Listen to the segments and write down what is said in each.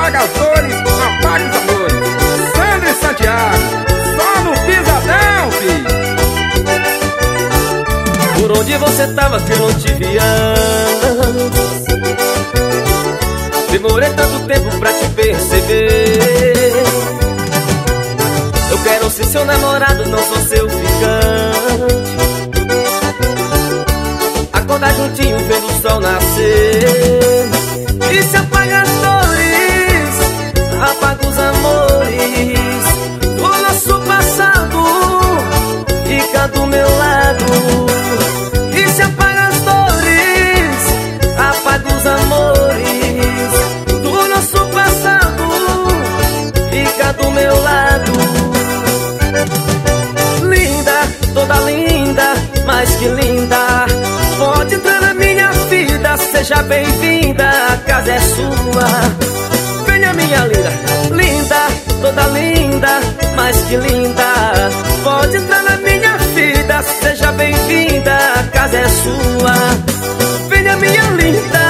apaga as dores, apaga os amores. Sandro e Santiago, só no pisadão, filho. Por onde você tava que eu não te via antes? Demorei tanto tempo pra te perceber. Eu quero ser seu namorado, não sou seu ficante. Acordar juntinho vendo o sol nascer. E se apaga as dores, apaga os amores. O nosso passado fica do meu lado. E se apaga as dores, apaga os amores. Do nosso passado fica do meu lado. Linda, toda linda, mais que linda. Pode entrar na minha vida, seja bem-vinda, a casa é sua. Venha minha linda, linda, toda linda, mais que linda. Pode entrar na minha vida, seja bem-vinda, a casa é sua. Venha minha linda.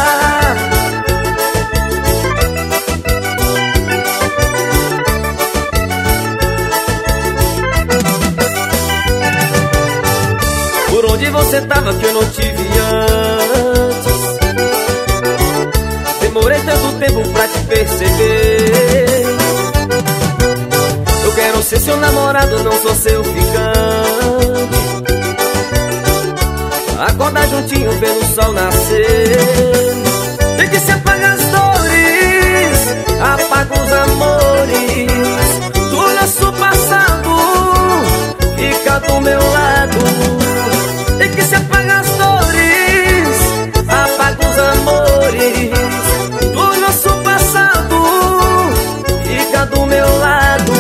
Por onde você tava que eu não te vi antes? Demorei tanto tempo pra te perceber. Eu quero ser seu namorado, não sou seu ficante. Acordar juntinho vendo o sol nascer. Tem que se apagar as dores, apaga os amores. Do nosso passado fica do meu lado. Tem que se apagar as dores, apaga os amores. Do nosso passado fica do meu lado.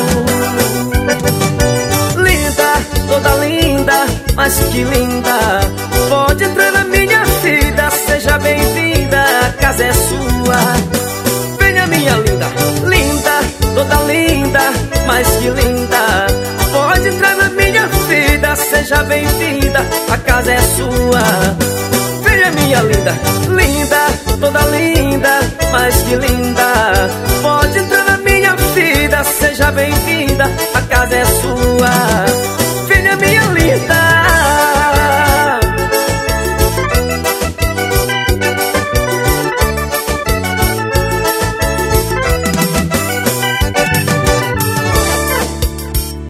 Linda, toda linda, mas que linda. Pode entrar na minha vida, seja bem-vinda, a casa é sua. Venha minha linda, linda, toda linda, mas que linda. Pode entrar na minha vida, seja bem-vinda, a casa é sua. Venha minha linda, linda, toda linda, mais que linda.